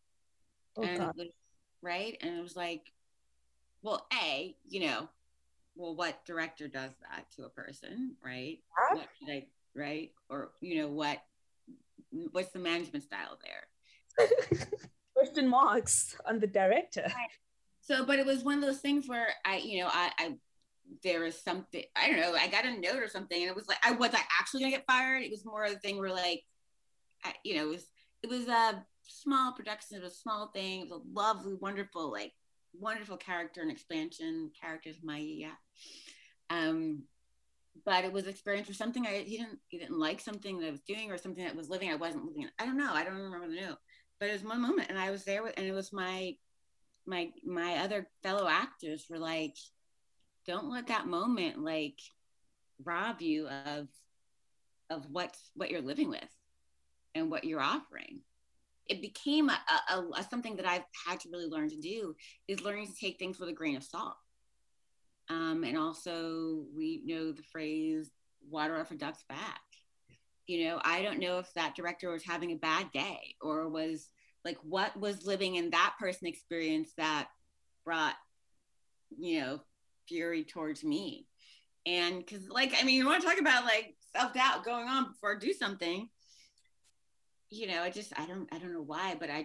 S3: Oh
S2: And
S3: God.
S2: it was right, and it was like, well, well, what director does that to a person, right?
S3: Huh?
S2: What should I, right? Or, what's the management style there?
S3: Question marks on the director.
S2: Right. So, but it was one of those things where there was something, I don't know, I got a note or something, and it was like, was I actually gonna get fired? It was more of a thing where like, it was a small production, it was a small thing, it was a lovely, wonderful character and expansion, characters, Maya. But it was experience for something he didn't like something that I was doing, or something that was living, I wasn't living in. I don't know, I don't remember the note, but it was one moment, and I was there and it was my other fellow actors were like, don't let that moment like rob you of what you're living with and what you're offering. It became a something that I've had to really learn to do, is learning to take things with a grain of salt. And also, we know the phrase water off a duck's back. I don't know if that director was having a bad day, or was like, what was living in that person experience that brought, fury towards me. And because, you want to talk about like self-doubt going on before I do something, I don't know why, but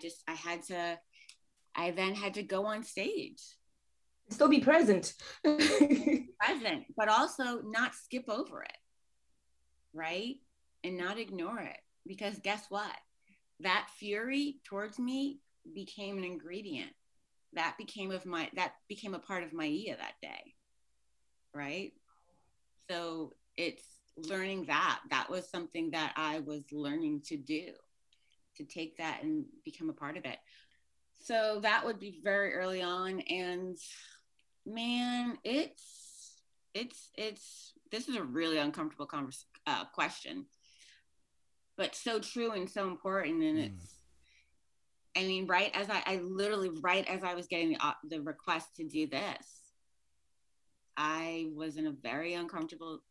S2: I then had to go on stage.
S3: Still be present.
S2: Present, but also not skip over it, right? And not ignore it. Because guess what? That fury towards me became an ingredient. That became a part of Maya that day, right? So it's learning that was something that I was learning to do, to take that and become a part of it. So that would be very early on. And man, this is a really uncomfortable question, but so true and so important. And right as I literally, right as I was getting the request to do this, I was in a very uncomfortable,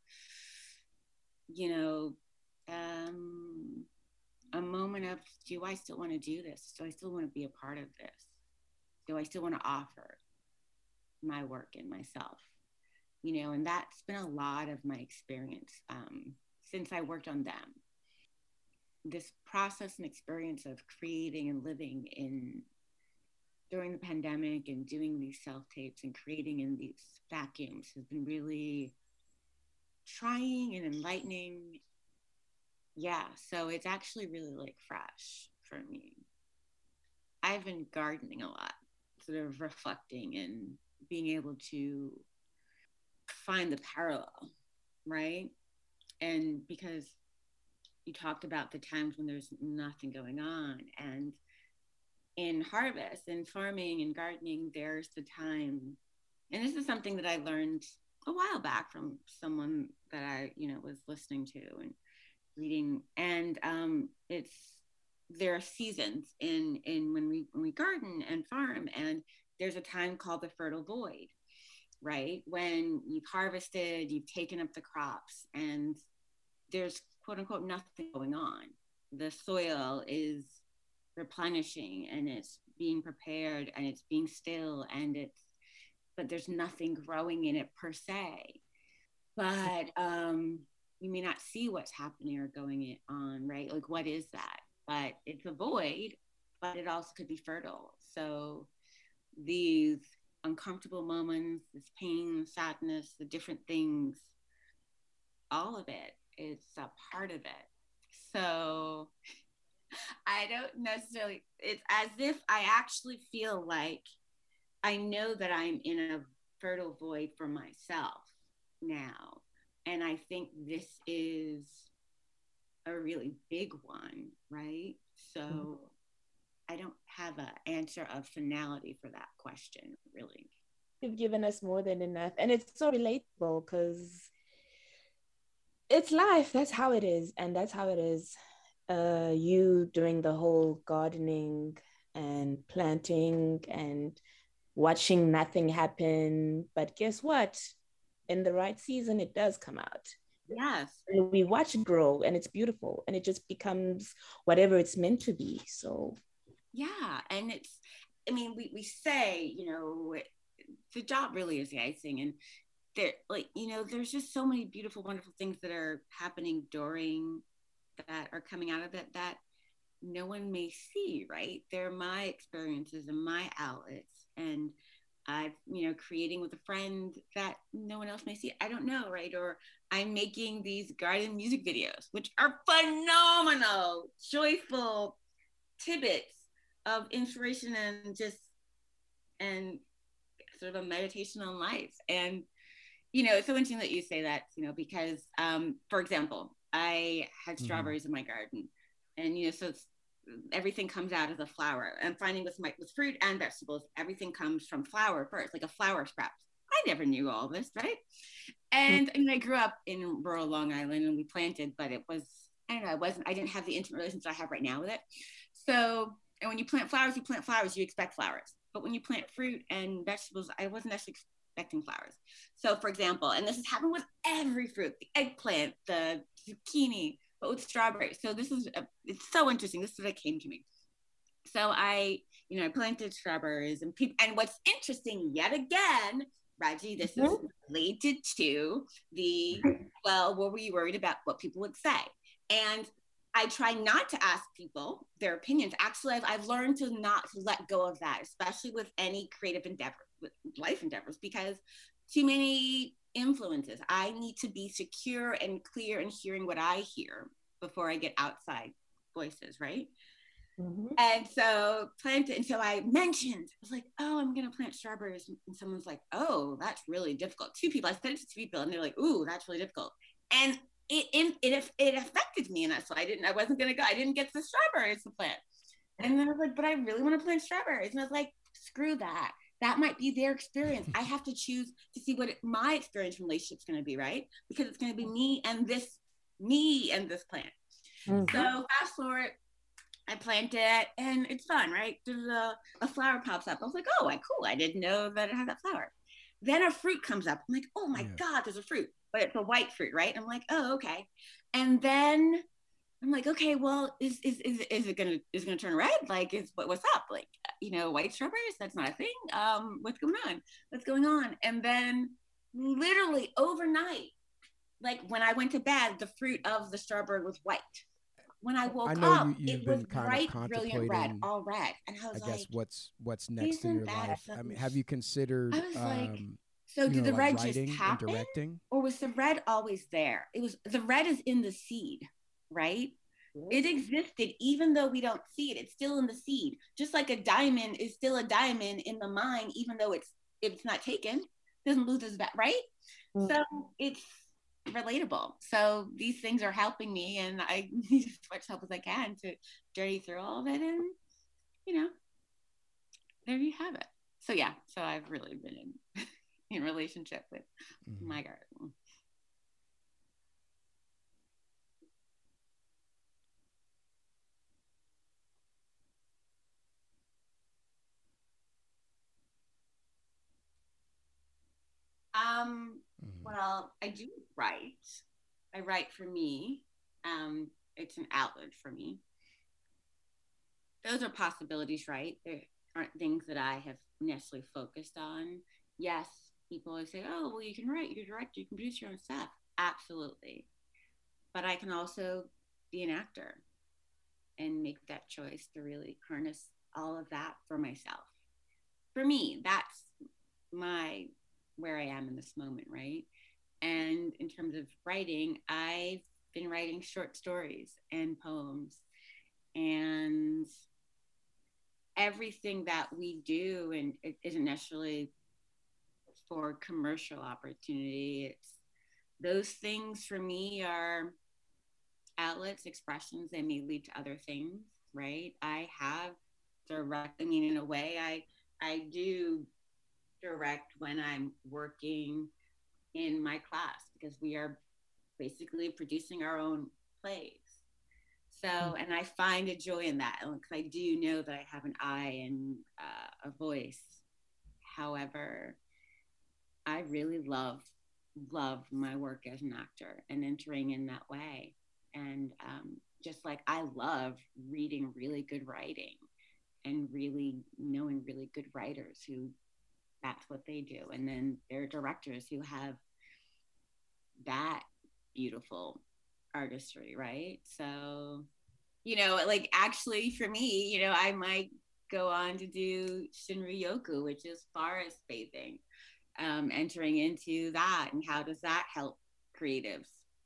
S2: a moment of, do I still want to do this? Do I still want to be a part of this? Do I still want to offer my work and myself? And that's been a lot of my experience since I worked on them. This process and experience of creating and living during the pandemic, and doing these self-tapes and creating in these vacuums has been really trying and enlightening. Yeah, so it's actually really like fresh for me. I've been gardening a lot, sort of reflecting and being able to find the parallel, right? And because you talked about the times when there's nothing going on, and in harvest and farming and gardening, there's the time, and this is something that I learned a while back from someone that I, was listening to and reading, and there are seasons in when we garden and farm, and there's a time called the fertile void, right? When you've harvested, you've taken up the crops, and there's quote unquote nothing going on. The soil is replenishing, and it's being prepared, and it's being still, but there's nothing growing in it per se. But you may not see what's happening or going on, right? Like, what is that? But it's a void, but it also could be fertile. So these uncomfortable moments, this pain, sadness, the different things, all of it is a part of it. So I don't necessarily, it's as if I actually feel like I know that I'm in a fertile void for myself now. And I think this is a really big one, right? So I don't have an answer of finality for that question, really.
S3: You've given us more than enough. And it's so relatable because it's life. That's how it is. And that's how it is. You doing the whole gardening and planting and watching nothing happen. But guess what? In the right season, it does come out.
S2: Yes.
S3: And we watch it grow, and it's beautiful, and it just becomes whatever it's meant to be. So
S2: yeah, and we say, the job really is the icing, and there, like, there's just so many beautiful, wonderful things that are happening during that are coming out of it that no one may see, right? They're my experiences and my outlets. And I've, creating with a friend that no one else may see. I don't know, right? Or I'm making these garden music videos, which are phenomenal, joyful tidbits of inspiration and sort of a meditation on life. And, it's so interesting that you say that, because, for example, I had strawberries in my garden, and, so everything comes out as a flower. I'm finding with fruit and vegetables, everything comes from flower first, like a flower sprout. I never knew all this, right? And I grew up in rural Long Island, and we planted, but it was, I didn't have the intimate relationship I have right now with it. So, and when you plant flowers, you expect flowers. But when you plant fruit and vegetables, I wasn't actually expecting flowers. So, for example, and this has happened with every fruit, the eggplant, the zucchini, but with strawberries. So it's so interesting. This is what came to me. So I planted strawberries, and what's interesting yet again, Raji, this is related to were we worried about what people would say? And I try not to ask people their opinions. Actually, I've learned to not let go of that, especially with any creative endeavor, with life endeavors, because too many influences. I need to be secure and clear in hearing what I hear before I get outside voices, right? And so I was like, oh, I'm gonna plant strawberries, and someone's like, oh, that's really difficult. Two people, I said it to two people, and they're like, ooh, that's really difficult. And it affected me, and so I didn't get the strawberries to plant. And then I was like, but I really want to plant strawberries, and I was like, screw that. That might be their experience. I have to choose to see what my experience relationship's going to be, right? Because it's going to be me and this plant. So fast forward, I plant it, and it's fun, right? There's a flower pops up. I was like, oh, cool. I didn't know that it had that flower. Then a fruit comes up. I'm like, oh my God, there's a fruit, but it's a white fruit, right? I'm like, oh, okay. And then I'm like, okay, well, is it gonna turn red? Like, what's up? Like, white strawberries? That's not a thing. What's going on? And then literally overnight, like when I went to bed, the fruit of the strawberry was white. When I woke up, it was bright, brilliant red, all red. And I was
S1: like, what's next in your life? I mean, have you considered?
S2: I was like, so did the red just happen, or was the red always there? The red is in the seed, right? It existed even though we don't see it. It's still in the seed. Just like a diamond is still a diamond in the mine, even though it's not taken, it doesn't lose its value, right? So it's relatable. So these things are helping me, and I need as much help as I can to journey through all of it. And there you have it. So yeah, so I've really been in relationship with my garden. Well, I do write. I write for me. It's an outlet for me. Those are possibilities, right? There aren't things that I have necessarily focused on. Yes, people always say, oh, well, you can write, you can direct, you can produce your own stuff. Absolutely. But I can also be an actor and make that choice to really harness all of that for myself. For me, that's where I am in this moment, right? And in terms of writing, I've been writing short stories and poems, and everything that we do, and it isn't necessarily for commercial opportunity. It's those things for me are outlets, expressions. They may lead to other things, right? I have direct, in a way, I do direct when I'm working in my class, because we are basically producing our own plays. So, and I find a joy in that, because I do know that I have an eye and a voice. However, I really love my work as an actor and entering in that way. And just like I love reading really good writing and really knowing really good writers who that's what they do. And then there are directors who have that beautiful artistry, right? So, you know, like actually for me, you know, I might go on to do Shinryu-yoku, which is forest bathing, entering into that, and how does that help creatives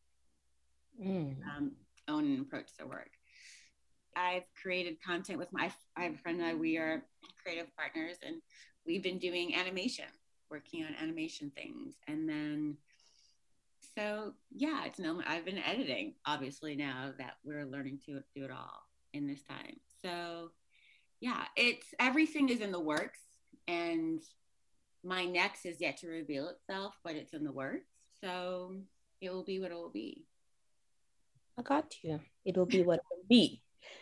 S2: own and approach their work. I've created content with I have a friend and I, we are creative partners, and we've been doing animation, working on animation things. And then, so yeah, it's no, I've been editing, obviously, now that we're learning to do it all in this time. So yeah, it's, everything is in the works, and my next is yet to reveal itself, but it's in the works. So it will be what it will be.
S3: I got you. It will be what it will be.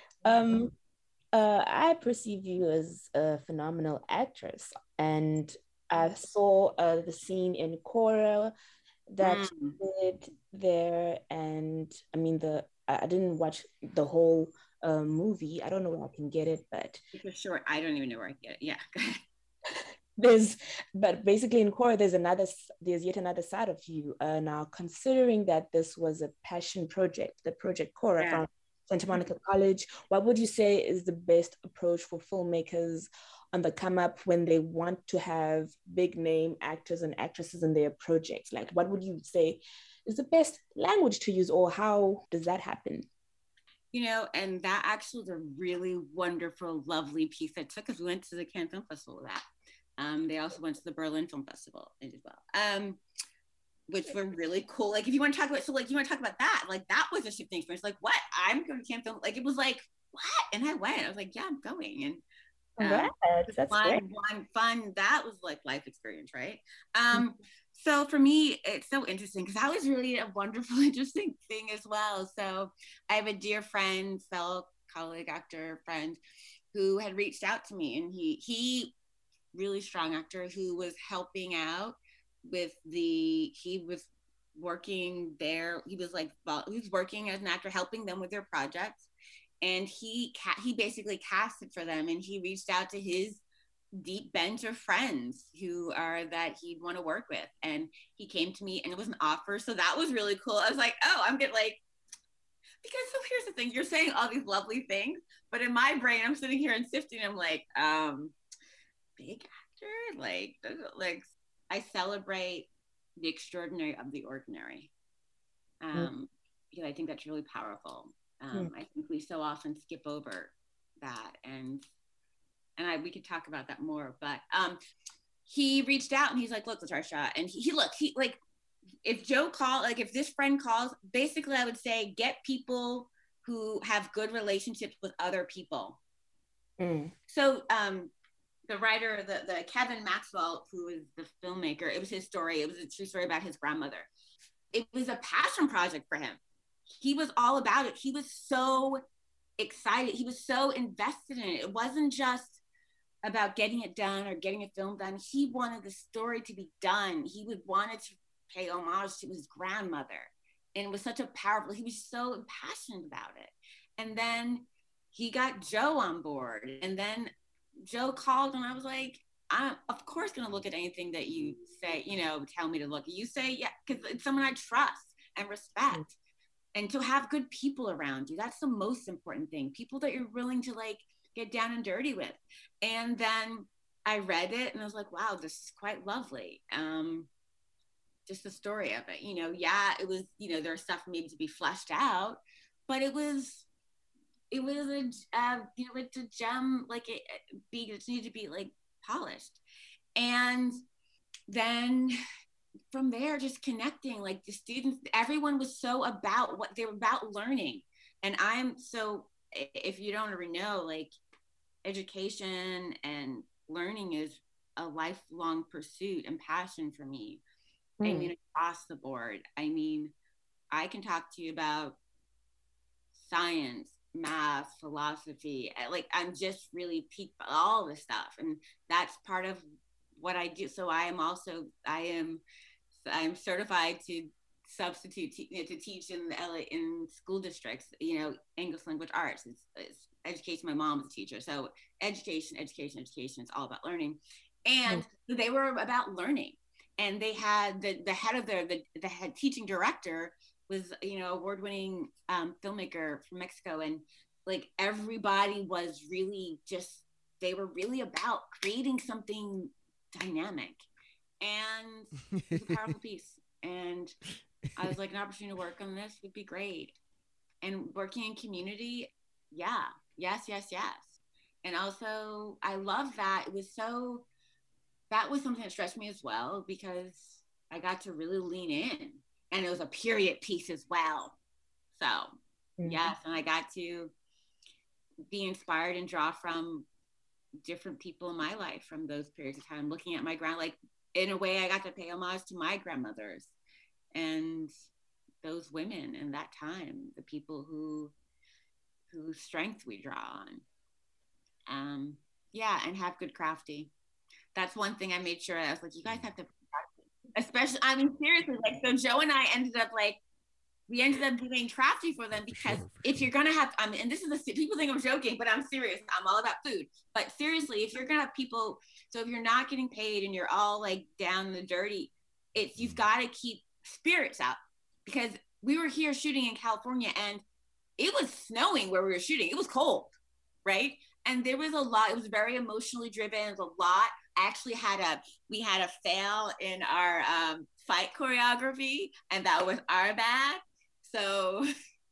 S3: I perceive you as a phenomenal actress, and I saw the scene in Korra that you did there, and I mean I didn't watch the whole movie. I don't know where I can get it, but
S2: for sure, I don't even know where I get it. Yeah.
S3: But basically in Korra, there's yet another side of you. Now, considering that this was a passion project, the Project Korra from Santa Monica College, what would you say is the best approach for filmmakers on the come up when they want to have big name actors and actresses in their projects? Like, what would you say is the best language to use, or how does that happen?
S2: You know, and that actually was a really wonderful, lovely piece I took, because we went to the Cannes Film Festival with that. They also went to the Berlin Film Festival as well, which were really cool. Like, if you want to talk about, so like, you want to talk about that, like, that was a shifting experience. Like, what? I'm going to Cannes Film. Like, it was like, what? And I went. I was like, yeah, I'm going. And
S3: that's great.
S2: Fun. That was like life experience, right? So for me, it's so interesting, because that was really a wonderful, interesting thing as well. So I have a dear friend, fellow colleague, actor friend, who had reached out to me, and he really strong actor who was helping out with he was working there. He was working as an actor, helping them with their projects. And he basically casted for them, and he reached out to his deep bench of friends who are that he'd want to work with. And he came to me, and it was an offer. So that was really cool. I was like, oh, I'm getting like, because so here's the thing, you're saying all these lovely things, but in my brain, I'm sitting here and sifting. I'm like, big actor, like I celebrate the extraordinary of the ordinary, because I think that's really powerful. I think we so often skip over that, and we could talk about that more. But he reached out, and he's like, look, Latasha, and he like, if Joe called, like, if this friend calls, basically I would say get people who have good relationships with other people. So the writer, the Kevin Maxwell, who is the filmmaker, it was his story. It was a true story about his grandmother. It was a passion project for him. He was all about it. He was so excited. He was so invested in it. It wasn't just about getting it done or getting a film done. He wanted the story to be done. He wanted to pay homage to his grandmother. And it was such a powerful, he was so impassioned about it. And then he got Joe on board. And then Joe called, and I was like, I'm of course going to look at anything that you say, you know, tell me to look at. You say, yeah, because it's someone I trust and respect. And to have good people around you, that's the most important thing. People that you're willing to like get down and dirty with. And then I read it, and I was like, wow, this is quite lovely. Just the story of it, you know, yeah, it was, you know, there's stuff maybe to be fleshed out, but it was a you know, it's a gem, like it needed to be like polished. And then from there, just connecting, like the students, everyone was so about what they were about, learning. And I'm so, if you don't already know, like education and learning is a lifelong pursuit and passion for me. I mean, across the board. I mean, I can talk to you about science, math, philosophy. Like, I'm just really piqued by all this stuff. And that's part of what I do. So I'm certified to substitute, to teach in LA, in school districts, you know, English language arts. It's education. My mom's a teacher. So education, it's all about learning. And they were about learning. And they had the head of the head teaching director was, award-winning filmmaker from Mexico. And like everybody was really they were really about creating something dynamic. And it was a powerful piece. And I was like, an opportunity to work on this would be great. And working in community, yeah, yes. And also, I love that. That was something that stressed me as well, because I got to really lean in. And it was a period piece as well. So, yes, and I got to be inspired and draw from different people in my life from those periods of time, looking at my like, in a way, I got to pay homage to my grandmothers and those women in that time, the people whose strength we draw on. And have good crafty. That's one thing I made sure. I was like, you guys have to, especially, I mean, seriously, like, so Joe and I ended up doing crafty for them, because if you're gonna have, and this is people think I'm joking, but I'm serious. I'm all about food. But seriously, if you're gonna have people, so if you're not getting paid and you're all like down the dirty, you've got to keep spirits up, because we were here shooting in California and it was snowing where we were shooting. It was cold, right? And there was a lot. It was very emotionally driven. It was a lot. I actually we had a fail in our fight choreography, and that was our bad. So,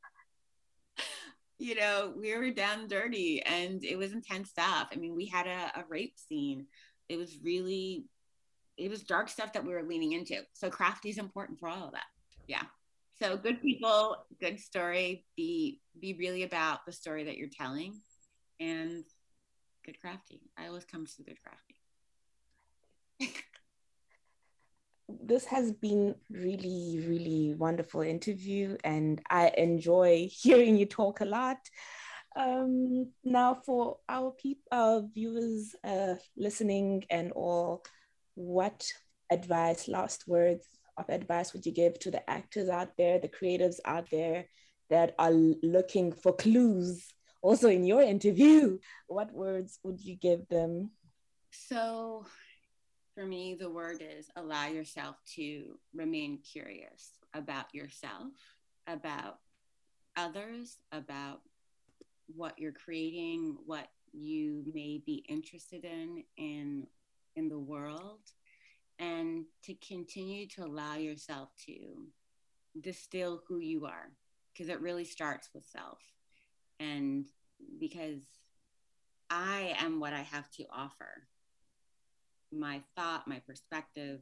S2: we were down dirty, and it was intense stuff. I mean, we had a rape scene. It was dark stuff that we were leaning into. So crafty is important for all of that. Yeah. So good people, good story. Be really about the story that you're telling, and good crafty. I always come to good crafty.
S3: This has been really, really wonderful interview, and I enjoy hearing you talk a lot. Now, for our viewers listening and all, what last words of advice would you give to the actors out there, the creatives out there that are looking for clues also in your interview? What words would you give them?
S2: So for me, the word is allow yourself to remain curious about yourself, about others, about what you're creating, what you may be interested in the world, and to continue to allow yourself to distill who you are, because it really starts with self. And because I am what I have to offer, my thought, my perspective,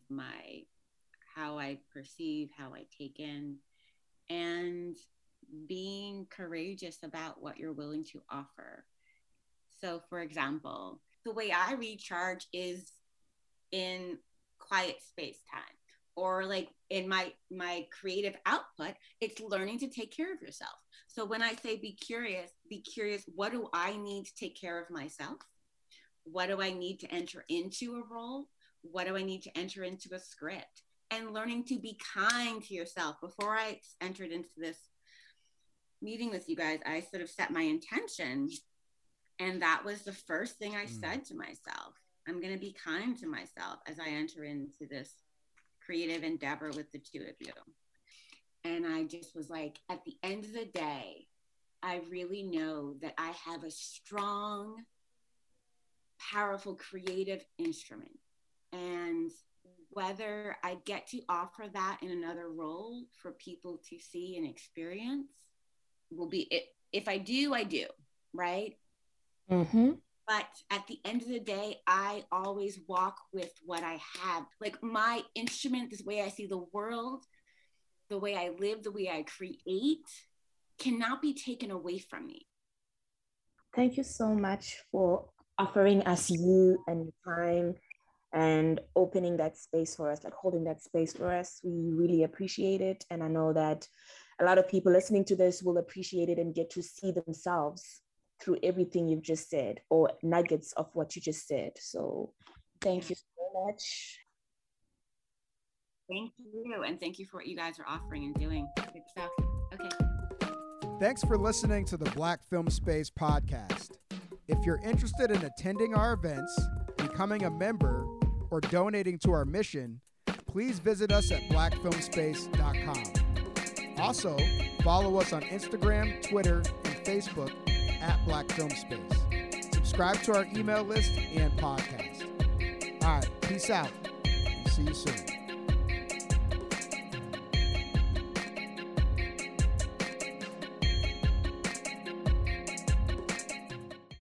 S2: how I perceive, how I take in, and being courageous about what you're willing to offer. So for example, the way I recharge is in quiet space time, or like in my creative output, it's learning to take care of yourself. So when I say be curious, what do I need to take care of myself? What do I need to enter into a role? What do I need to enter into a script? And learning to be kind to yourself. Before I entered into this meeting with you guys, I sort of set my intention. And that was the first thing I said to myself. I'm going to be kind to myself as I enter into this creative endeavor with the two of you. And I just was like, at the end of the day, I really know that I have a strong, powerful creative instrument. And whether I get to offer that in another role for people to see and experience will be it. If I do, I do, right?
S3: Mm-hmm.
S2: But at the end of the day, I always walk with what I have. Like my instrument, this way I see the world, the way I live, the way I create, cannot be taken away from me.
S3: Thank you so much for offering us you and your time and opening that space for us, like holding that space for us. We really appreciate it. And I know that a lot of people listening to this will appreciate it and get to see themselves through everything you've just said, or nuggets of what you just said. So thank you so much.
S2: Thank you. And thank you for what you guys are offering and doing. Good stuff. Okay.
S1: Thanks for listening to the Black Film Space podcast. If you're interested in attending our events, becoming a member, or donating to our mission, please visit us at blackfilmspace.com. Also, follow us on Instagram, Twitter, and Facebook at Black Film Space. Subscribe to our email list and podcast. All right, peace out. See you soon.